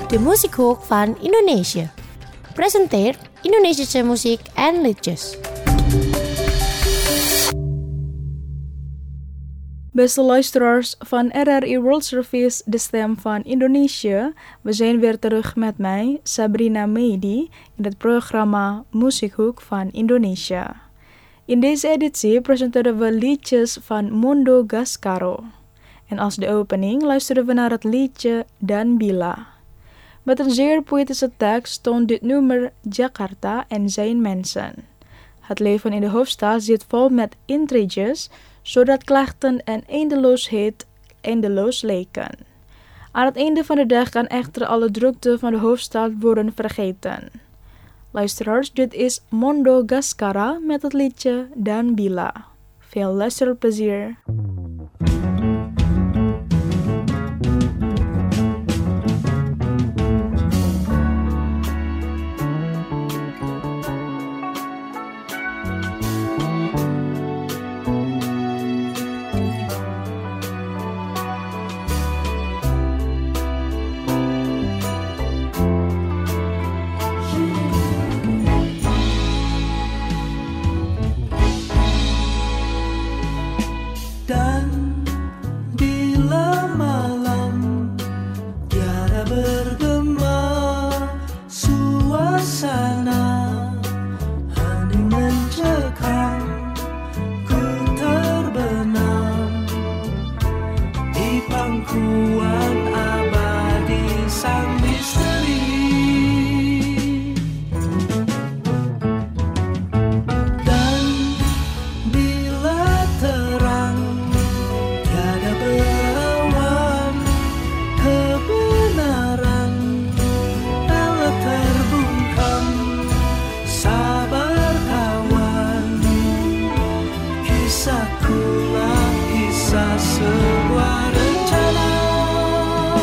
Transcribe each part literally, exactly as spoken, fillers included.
de Musikhoek van Indonesië. Presenteert Indonesische muziek en liedjes. Beste luisteraars van R R I World Service, de stem van Indonesië. We zijn weer terug met mij, Sabrina Mehdi, in het programma Musikhoek van Indonesië. In deze editie presenteren we liedjes van Mondo Gascaro. En als de opening luisteren we naar het liedje Dan Bila. Met een zeer poëtische tekst toont dit nummer Jakarta en zijn mensen. Het leven in de hoofdstad zit vol met intriges, zodat klachten en eindeloosheid eindeloos lijken. Aan het einde van de dag kan echter alle drukte van de hoofdstad worden vergeten. Luisteraars, dit is Mondo Gascara met het liedje Dan Bila. Veel luisterplezier. Sebuah rencana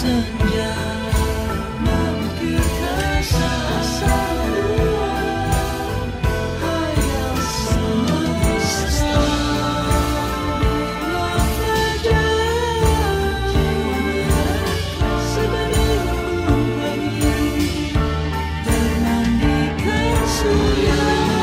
senja mengukir kesasa hayal semesta bilang saja sebening bunga termandikan surya.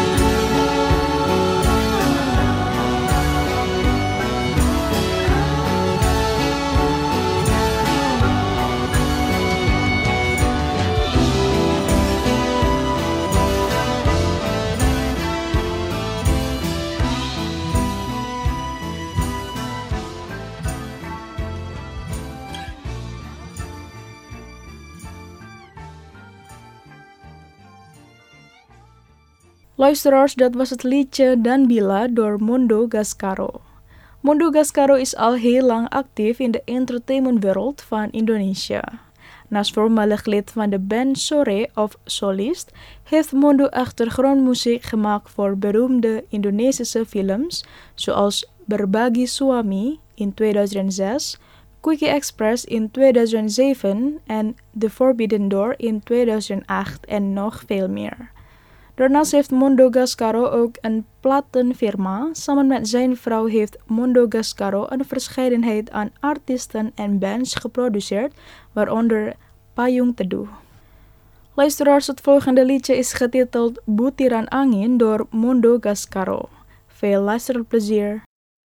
Luisteraars, dat was het liedje Dan Bila door Mundo Gascaro. Mundo Gascaro is al heel lang actief in de entertainmentwereld van Indonesia. Naast voormalig lid van de band Sore of solist, heeft Mundo achtergrondmuziek gemaakt voor beroemde Indonesische films, zoals Berbagi Suami in tweeduizend zes, Quickie Express in tweeduizend zeven en The Forbidden Door in tweeduizend acht en nog veel meer. Daarnaast heeft Mundo Gascaro ook een platenfirma. Samen met zijn vrouw heeft Mundo Gascaro een verscheidenheid aan artiesten en bands geproduceerd, waaronder Payung Teduh. Luisteraars, het volgende liedje is getiteld Butiran Angin door Mundo Gascaro. Veel luisterplezier.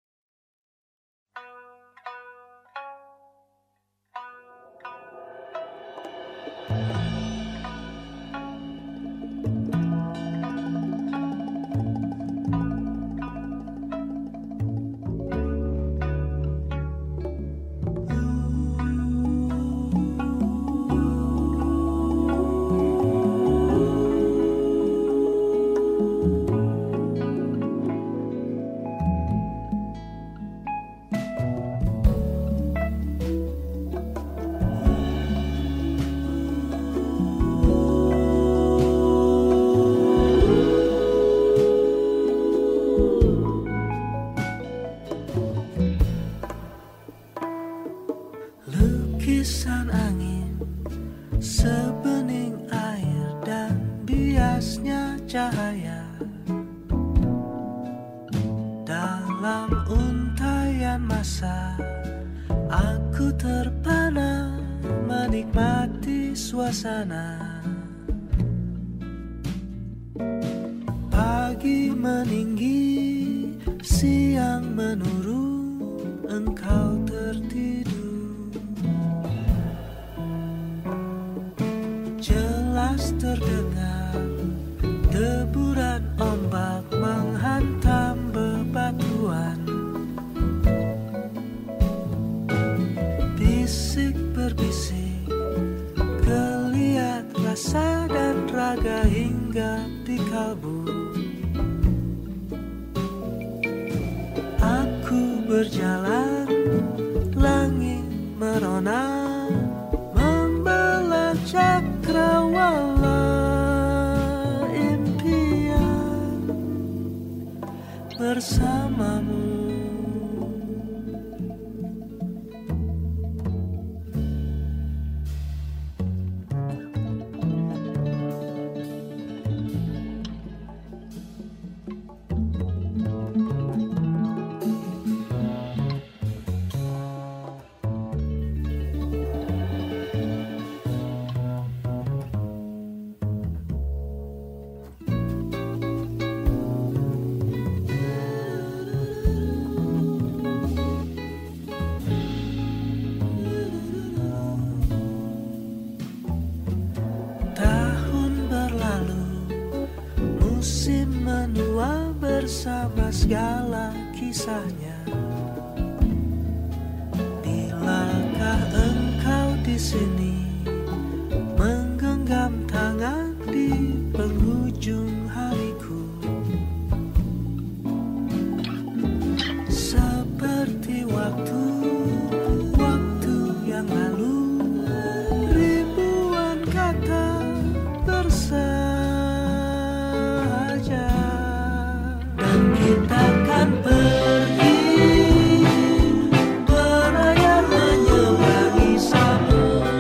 Lukisan angin, sebening air dan biasnya cahaya dalam untaian masa, aku terpana menikmati suasana. Pagi meninggi, siang menurun, engkau tertidur. Jelas terdengar deburan ombak menghantam bebatuan. Bisik berbisik, geliat rasa dan raga hingga di kalbu. Aku berjalan, langit merona, membelah cakrawala impian bersamamu. Bersama segala kisahnya, bilakah engkau di sini menggenggam tangan di penghujung hariku, seperti waktu waktu yang lalu, ribuan kata bersahaja. Kita akan pergi berlayar menyeberangi samudra.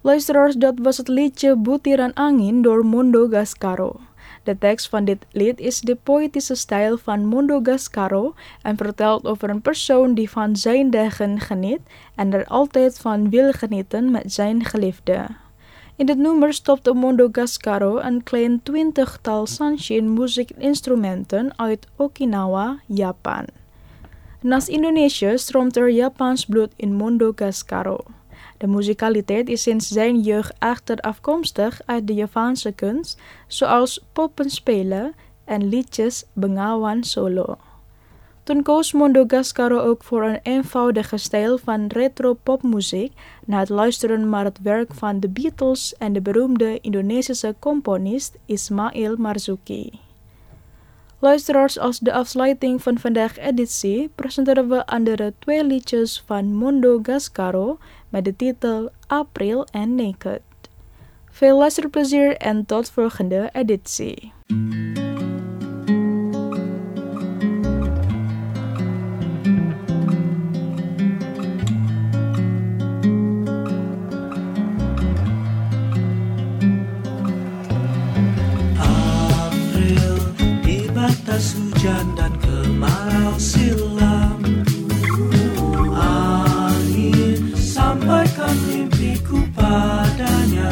Luisteraars, dat was het liedje Butiran Angin door Mondo Gascaro. De tekst van dit lied is de poëtische stijl van Mondo Gascaro en vertelt over een persoon die van zijn dagen geniet en er altijd van wil genieten met zijn geliefde. In dit nummer stopte Mondo Gascaro een klein twintigtal Sanshin muziekinstrumenten uit Okinawa, Japan. Naast Indonesië stroomt er Japans bloed in Mondo Gascaro. De muzikaliteit is sinds zijn jeugd echter afkomstig uit de Javaanse kunst, zoals poppenspelen en liedjes Bengawan solo. Toen koos Mondo Gascaro ook voor een eenvoudige stijl van retro popmuziek na het luisteren naar het werk van de Beatles en de beroemde Indonesische componist Ismail Marzuki. Luisteraars, als de afsluiting van vandaag editie presenteren we andere twee liedjes van Mondo Gascaro met de titel April en Naked. Veel luisterplezier en tot volgende editie. Batas hujan dan kemarau silam, angin sampaikan mimpiku padanya.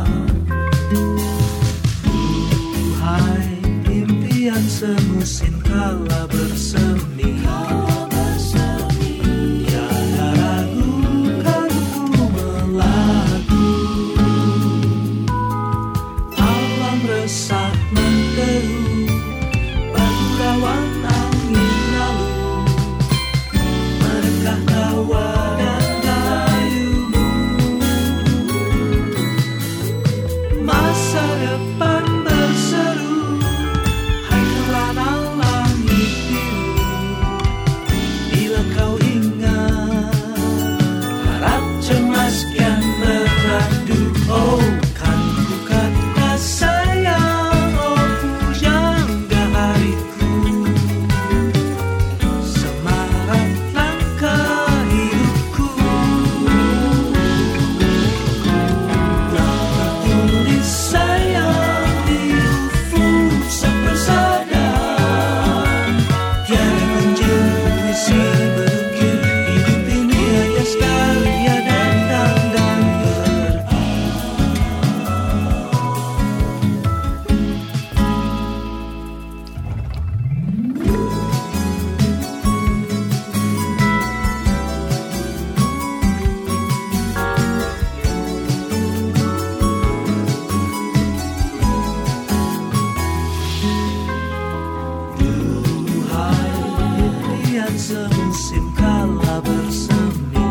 Duhai impian semusim kala bersemi, tiada ragu kan ku melagu. Alam resah menderu, awan angin lalu, merekah tawa dan rayumu. Masa depan berseru, hai kelana langit biru. Bila kau ingat, harap cemas kian beradu. Oh, kan ku kata sayang, oh pujangga hariku. Semusim kala bersemi,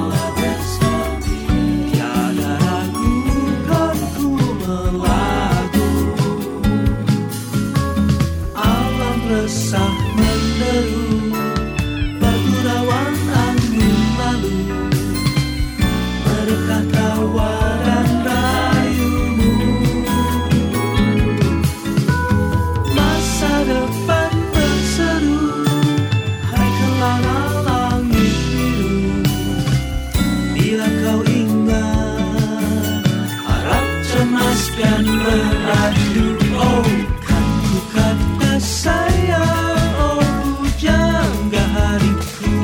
tiada ragu kan ku melagu. Alam resah menderu, bergurauan angin lalu, merekah tawa dan rayumu. Masa depan berseru, langit biru. Bila kau ingat, harap cemas dan beradu. Oh, kan ku kata sayang, oh pujangga hariku.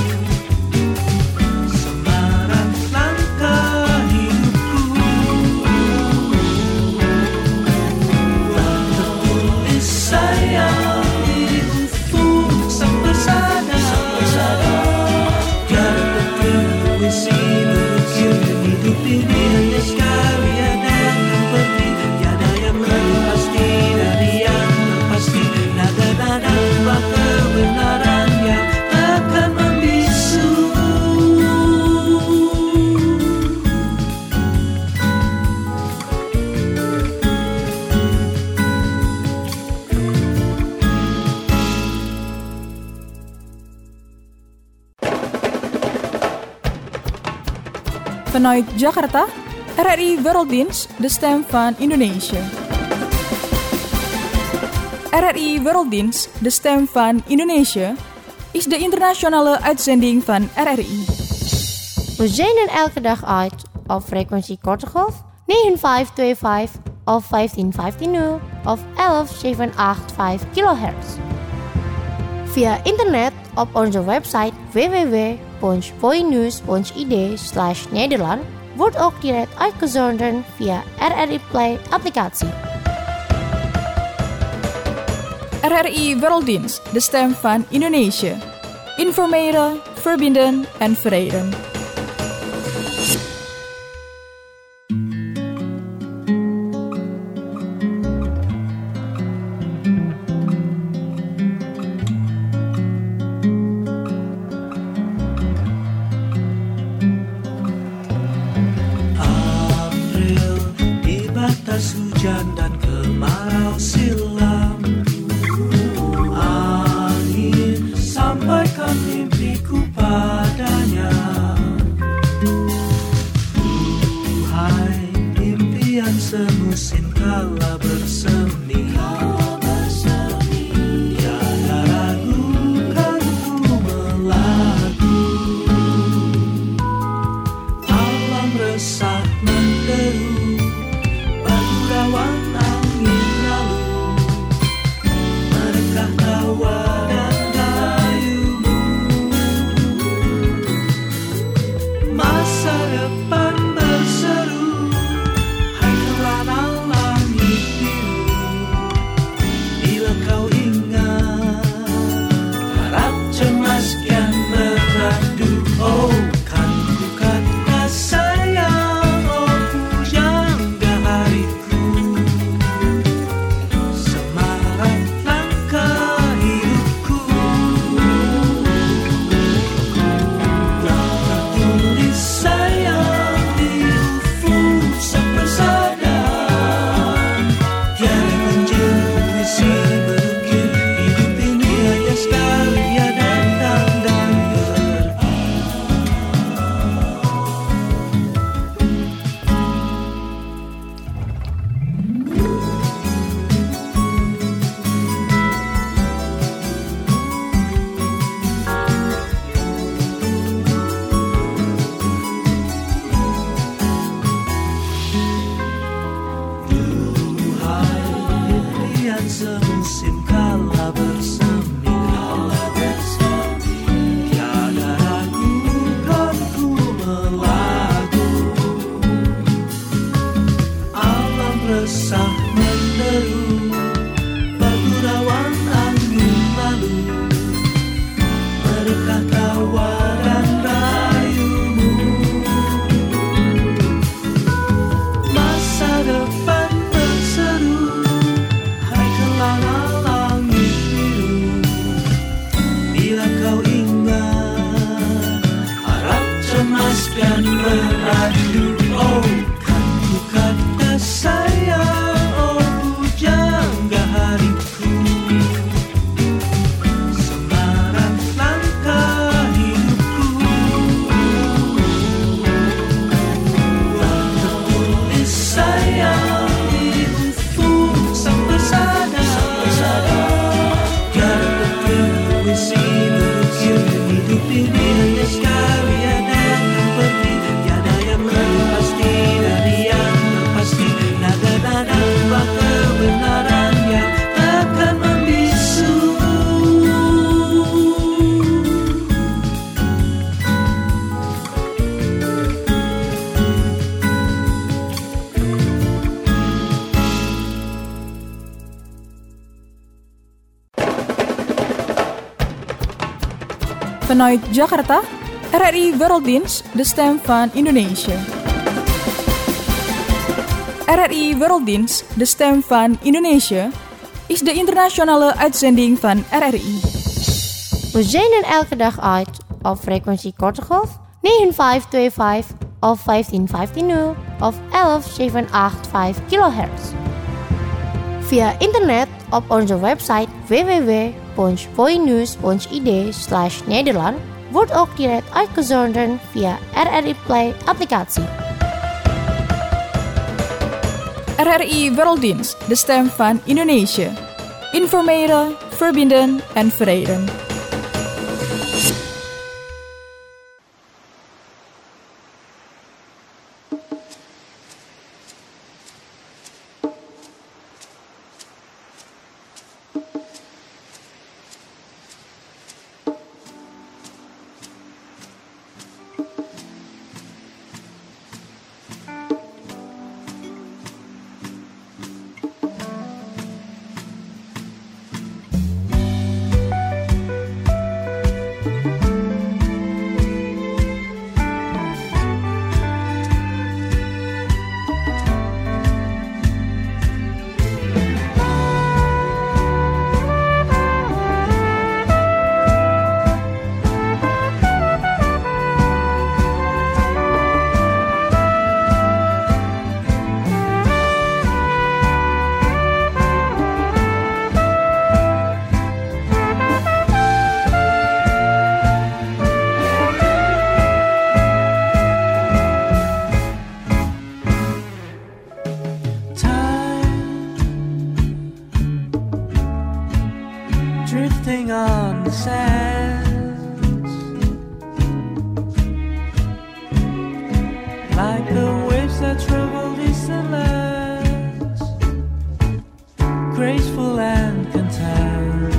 Semarak langkah hidupku, tertulis sayang di ufuk sang bersada. Hidup ini hanya sekali, ada yang pergi, tiada yang lebih pasti dari yang pasti. Nada-nada ubah kebenaran yang akan membisu. Vanuit Jakarta, R R I Werelddienst, de stem van Indonesië. R R I Werelddienst, de stem van Indonesië, is de internationale uitzending van R R I. We zenden elke dag uit of frekuensi korte golf negen vijf twee vijf of vijftien vijftien nul of elf zeven acht vijf kilohertz. Via internet op onze website w w w punt voinews punt i d slash Nederland wordt ook direct uitgezonden via R R I Play applicatie. R R I Werelddienst, de stem van Indonesië. Informeren, verbinden en verenigden. Hujan dan kemarau silam, angin sampaikan mimpiku padanya. Duhai impian semusim kala bersemi, tiada ragu kan ku melagu. Alam resah menderu, Rawan angin lalu, merekah tawa dan rayumu. Masa depan berseru, hai kelana langit biru. Bila kau ingat, harap cemas kian meradu. Oh, kan ku kata sayang, oh pujangga hariku. Semusim kala bersemi, tiada ragu kan ku melagu. Alam resah menderu, bergurauan angin lalu, merekah tawa dan rayumu. Masa depan berseru, kelana langit biru. Bila kau ingat, harap cemas dan meradu. Oh, kan ku kata sayang, oh pujangga hariku. Semarak langkah hidupku, tertulis sayang di ufuk sang persada. Hidup ini hanya sekali, ada yang pergi, tiada yang lebih pasti dari yang terpasti. Nada-nada bak kebenaran yang akan membisu. Vanuit Jakarta, R R I Werelddienst, de stem van Indonesië. R R I Werelddienst, de stem van Indonesië, is de internationale uitzending van R R I. We zenden elke dag uit op frequentie korte golf negen vijf twee vijf of vijftien vijftien nul of elf zeven acht vijf kilohertz. Via internet op onze website w w w punt voinews punt i d slash Nederland wordt ook direct uitgezonden via R R I Play applicatie. R R I Werelddienst, de stem van Indonesië. Informeren, verbinden en verenigden. the sands, like the waves that travel distant lands, graceful and content.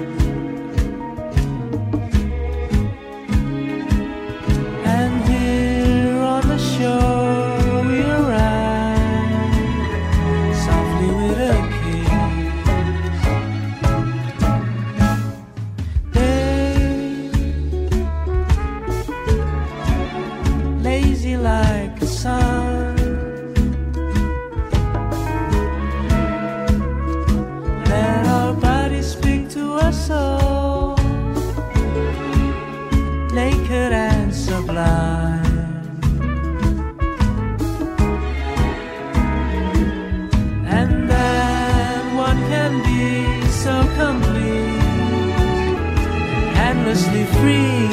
And here on the shore we arrive, softly with a like the sun, let our bodies speak to us souls, naked and sublime. And then one can be so complete, endlessly free.